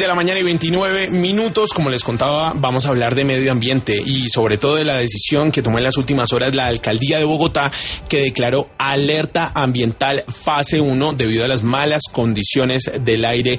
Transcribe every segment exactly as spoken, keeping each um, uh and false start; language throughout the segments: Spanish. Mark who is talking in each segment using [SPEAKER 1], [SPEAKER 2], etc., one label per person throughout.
[SPEAKER 1] De la mañana y veintinueve minutos, como les contaba, vamos a hablar de medio ambiente y sobre todo de la decisión que tomó en las últimas horas la alcaldía de Bogotá, que declaró alerta ambiental fase uno debido a las malas condiciones del aire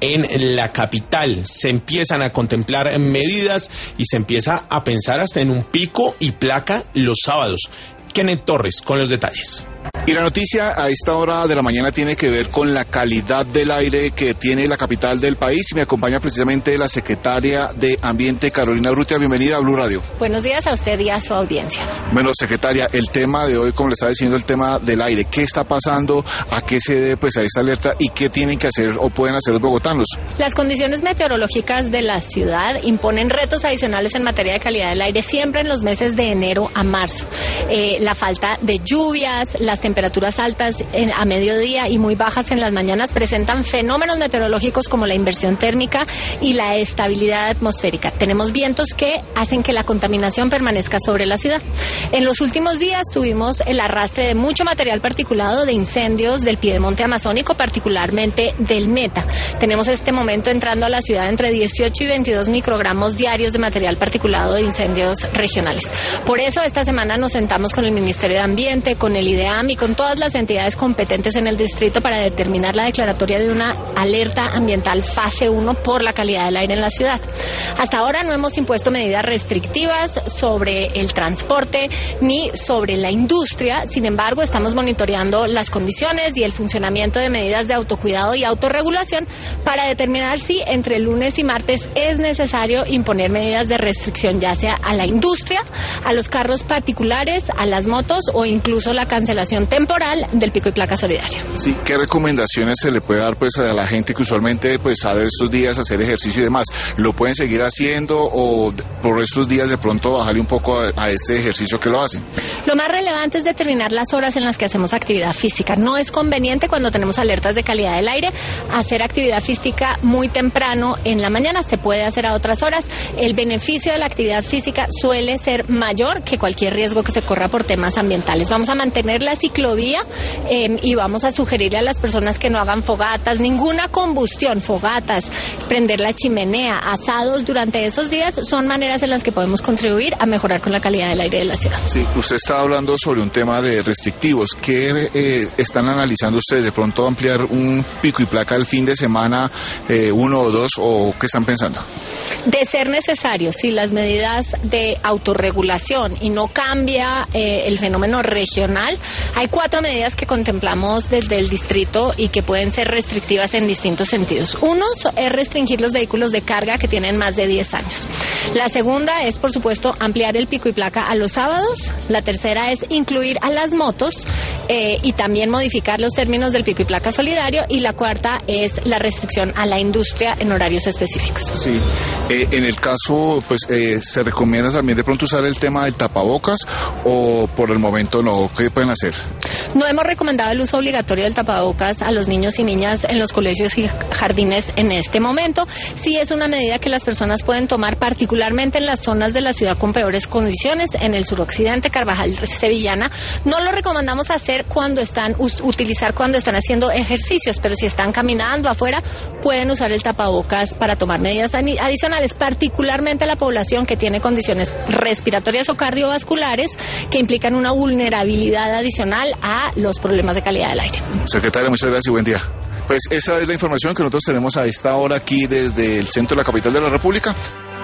[SPEAKER 1] en la capital. Se empiezan a contemplar medidas y se empieza a pensar hasta en un pico y placa los sábados. Kenneth Torres con los detalles.
[SPEAKER 2] Y la noticia a esta hora de la mañana tiene que ver con la calidad del aire que tiene la capital del país. Me acompaña precisamente la secretaria de Ambiente, Carolina Urrutia. Bienvenida a Blue Radio.
[SPEAKER 3] Buenos días a usted y a su audiencia.
[SPEAKER 2] Bueno, secretaria, el tema de hoy, como le estaba diciendo, el tema del aire. ¿Qué está pasando? ¿A qué se debe pues a esta alerta? ¿Y qué tienen que hacer o pueden hacer los bogotanos?
[SPEAKER 3] Las condiciones meteorológicas de la ciudad imponen retos adicionales en materia de calidad del aire siempre en los meses de enero a marzo. Eh, la falta de lluvias, las temperaturas altas en, a mediodía y muy bajas en las mañanas presentan fenómenos meteorológicos como la inversión térmica y la estabilidad atmosférica. Tenemos vientos que hacen que la contaminación permanezca sobre la ciudad. En los últimos días tuvimos el arrastre de mucho material particulado de incendios del piedemonte amazónico, particularmente del Meta. Tenemos este momento entrando a la ciudad entre dieciocho y veintidós microgramos diarios de material particulado de incendios regionales. Por eso esta semana nos sentamos con el Ministerio de Ambiente, con el IDEAM y con todas las entidades competentes en el distrito para determinar la declaratoria de una alerta ambiental fase uno por la calidad del aire en la ciudad. Hasta ahora no hemos impuesto medidas restrictivas sobre el transporte ni sobre la industria. Sin embargo, estamos monitoreando las condiciones y el funcionamiento de medidas de autocuidado y autorregulación para determinar si entre lunes y martes es necesario imponer medidas de restricción, ya sea a la industria, a los carros particulares, a las motos o incluso la cancelación temporal del pico y placa solidario.
[SPEAKER 2] Sí, ¿qué recomendaciones se le puede dar pues a la gente que usualmente pues sabe estos días hacer ejercicio y demás? ¿Lo pueden seguir haciendo o por estos días de pronto bajarle un poco a, a este ejercicio que lo hacen?
[SPEAKER 3] Lo más relevante es determinar las horas en las que hacemos actividad física. No es conveniente cuando tenemos alertas de calidad del aire hacer actividad física muy temprano en la mañana. Se puede hacer a otras horas. El beneficio de la actividad física suele ser mayor que cualquier riesgo que se corra por temas ambientales. Vamos a mantener la ciclovía eh, y vamos a sugerirle a las personas que no hagan fogatas, ninguna combustión, fogatas, prender la chimenea, asados durante esos días son maneras en las que podemos contribuir a mejorar con la calidad del aire de la ciudad.
[SPEAKER 2] Sí, usted está hablando sobre un tema de restrictivos. ¿Qué eh, están analizando ustedes? ¿De pronto ampliar un pico y placa el fin de semana, eh, uno o dos, o qué están pensando?
[SPEAKER 3] De ser necesario, si las medidas de autorregulación y no cambia eh, el fenómeno regional, hay cuatro medidas que contemplamos desde el distrito y que pueden ser restrictivas en distintos sentidos. Uno es restringir los vehículos de carga que tienen más de diez años. La segunda es, por supuesto, ampliar el pico y placa a los sábados. La tercera es incluir a las motos eh, y también modificar los términos del pico y placa solidario. Y la cuarta es la restricción a la industria en horarios específicos.
[SPEAKER 2] Sí. Eh, en el caso, pues, eh, ¿se recomienda también de pronto usar el tema del tapabocas o por el momento no? ¿Qué pueden hacer?
[SPEAKER 3] No hemos recomendado el uso obligatorio del tapabocas a los niños y niñas en los colegios y jardines en este momento. Sí es una medida que las personas pueden tomar, particularmente en las zonas de la ciudad con peores condiciones, en el suroccidente, Carvajal, Sevillana. No lo recomendamos hacer cuando están, utilizar cuando están haciendo ejercicios, pero si están caminando afuera, pueden usar el tapabocas para tomar medidas adicionales, particularmente la población que tiene condiciones respiratorias o cardiovasculares que implican una vulnerabilidad adicional a los problemas de calidad del aire.
[SPEAKER 2] Secretaria, muchas gracias y buen día. Pues esa es la información que nosotros tenemos a esta hora aquí desde el centro de la capital de la República.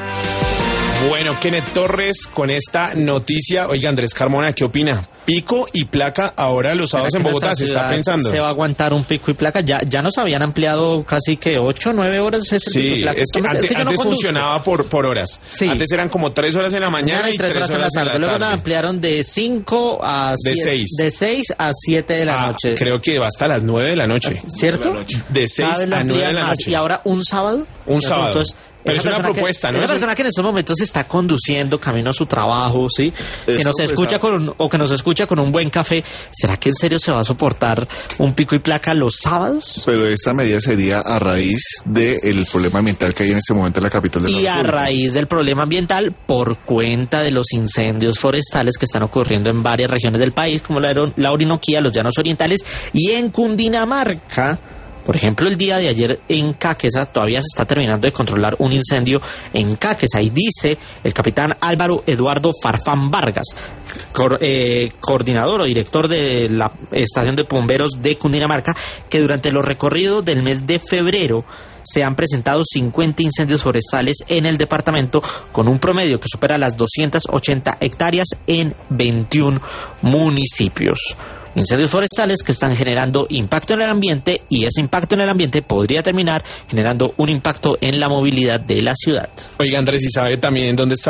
[SPEAKER 1] Bueno, Kenneth Torres con esta noticia. Oiga, Andrés Carmona, ¿qué opina? Pico y placa ahora los sábados en Bogotá, ¿se está pensando?
[SPEAKER 4] ¿Se va a aguantar un pico y placa? Ya ya nos habían ampliado casi que ocho, nueve horas ese
[SPEAKER 1] sí,
[SPEAKER 4] pico y placa.
[SPEAKER 1] Es que antes, es que antes no funcionaba por, por horas.
[SPEAKER 4] Sí.
[SPEAKER 1] Antes eran como tres horas en la mañana y, y tres, tres horas, horas en la tarde.
[SPEAKER 4] Luego la ampliaron de cinco a
[SPEAKER 1] de
[SPEAKER 4] siete,
[SPEAKER 1] seis.
[SPEAKER 4] De seis a siete de la
[SPEAKER 1] ah,
[SPEAKER 4] noche.
[SPEAKER 1] Creo que va hasta las nueve de la noche.
[SPEAKER 4] ¿Cierto?
[SPEAKER 1] De seis a nueve de la noche.
[SPEAKER 4] Y ahora un sábado.
[SPEAKER 1] Un sábado. Entonces, pero es una propuesta,
[SPEAKER 4] que,
[SPEAKER 1] ¿no?
[SPEAKER 4] Esa
[SPEAKER 1] es
[SPEAKER 4] persona
[SPEAKER 1] un...
[SPEAKER 4] que en estos momentos está conduciendo camino a su trabajo, ¿sí? Eso que nos escucha con un, o que nos escucha con un buen café, ¿será que en serio se va a soportar un pico y placa los sábados?
[SPEAKER 2] Pero esta medida sería a raíz del problema ambiental que hay en este momento en la capital de la
[SPEAKER 4] Y
[SPEAKER 2] República.
[SPEAKER 4] a raíz del problema ambiental por cuenta de los incendios forestales que están ocurriendo en varias regiones del país, como la, la Orinoquía, los Llanos Orientales y en Cundinamarca. Por ejemplo, el día de ayer en Cáqueza todavía se está terminando de controlar un incendio en Cáqueza y dice el capitán Álvaro Eduardo Farfán Vargas, co- eh, coordinador o director de la estación de bomberos de Cundinamarca, que durante los recorridos del mes de febrero se han presentado cincuenta incendios forestales en el departamento con un promedio que supera las doscientas ochenta hectáreas en veintiún municipios. Incendios forestales que están generando impacto en el ambiente y ese impacto en el ambiente podría terminar generando un impacto en la movilidad de la ciudad.
[SPEAKER 1] Oiga, Andrés, ¿y sabe también dónde está